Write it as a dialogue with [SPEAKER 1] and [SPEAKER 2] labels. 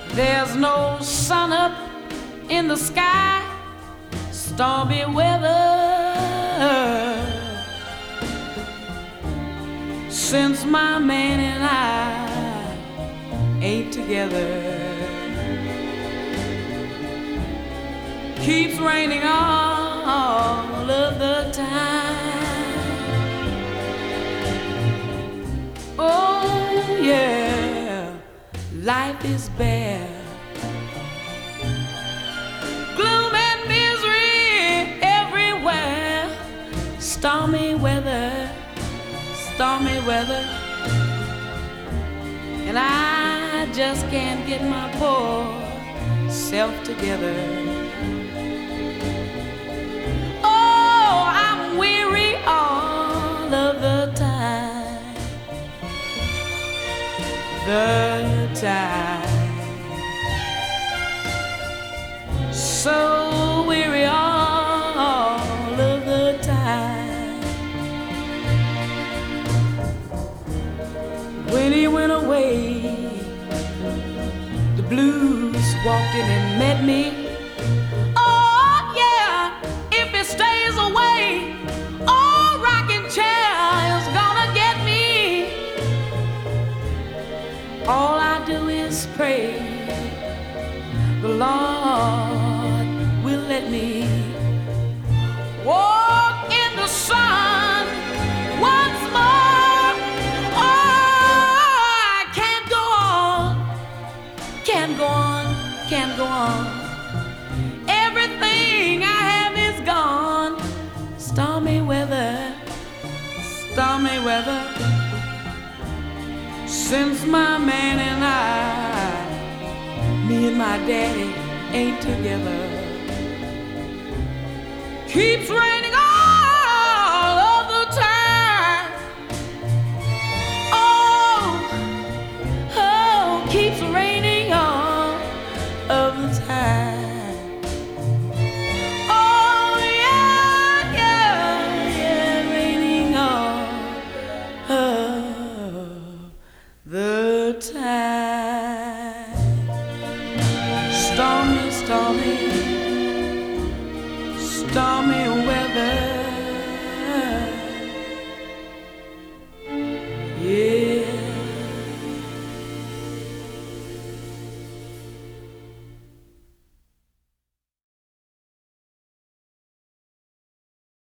[SPEAKER 1] There's no sun up in the sky, stormy weather. Since my man and I ain't together. Keeps raining all of the time. Oh yeah, life is bare. Gloom and misery everywhere. Stormy weather, stormy weather. And I just can't get my poor self together. Oh, I'm weary all of the time. The time. So weary all of the time. When he went away, the blues walked in and met me. Oh yeah, if he stays away, oh, rocking chair is gonna get me. All I do is pray the Lord will let me walk in the sun once more. Oh, I can't go on, can't go on, can't go on. Everything I have is gone. Stormy weather, stormy weather. Since my man and I, me and my daddy ain't together. Keeps raining